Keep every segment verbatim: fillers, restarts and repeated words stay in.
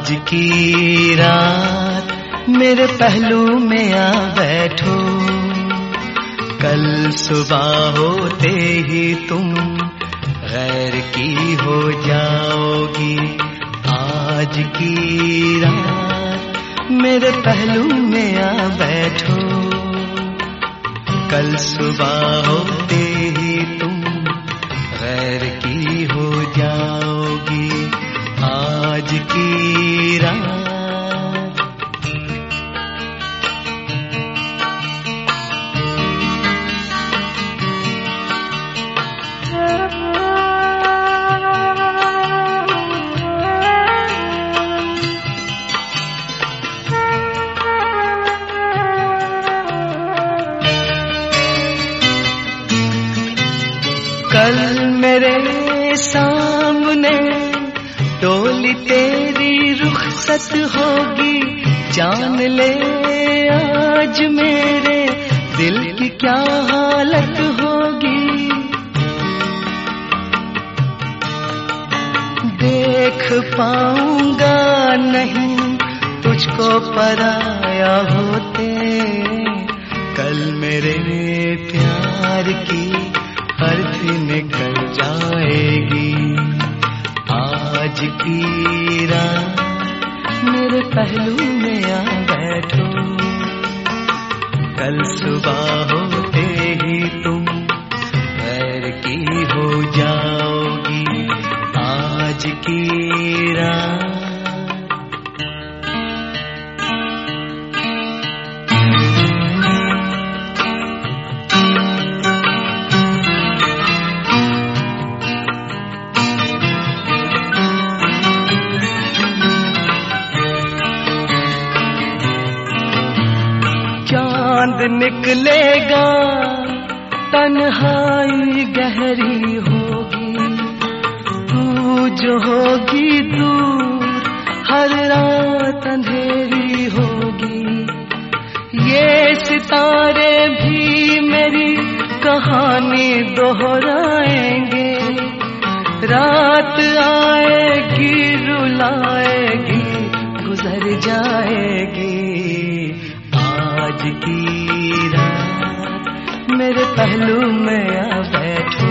आज की रात मेरे पहलू में आ बैठो, कल सुबह होते ही तुम गैर की हो जाओगी। आज की रात मेरे पहलू में आ बैठो, कल सुबह होते ही तुम गैर की हो जाओगी। आज की रात कल मेरे सामने डोली तेरी रुखसत होगी, जान ले आज मेरे दिल की क्या हालत होगी। देख पाऊंगा नहीं तुझको पराया होते, कल मेरे प्यार की अर्थी निकल जाएगी। आज की रात मेरे पहलू में आ बैठो, कल सुबह होते ही तुम गैर की हो जाओगी। आज की रात चांद निकलेगा, तन्हाई गहरी होगी, तू जो होगी दूर हर रात अंधेरी होगी। ये सितारे भी मेरी कहानी दोहराएंगे, रात आएगी रुलाएगी गुजर जाएगी। आज की रात मेरे पहलू में आ बैठो,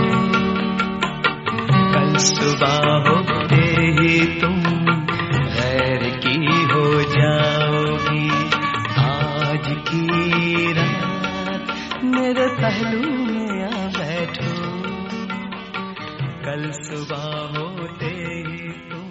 कल सुबह होते ही तुम गैर की हो जाओगी। आज की रात मेरे पहलू में आ बैठो, कल सुबह होते ही तुम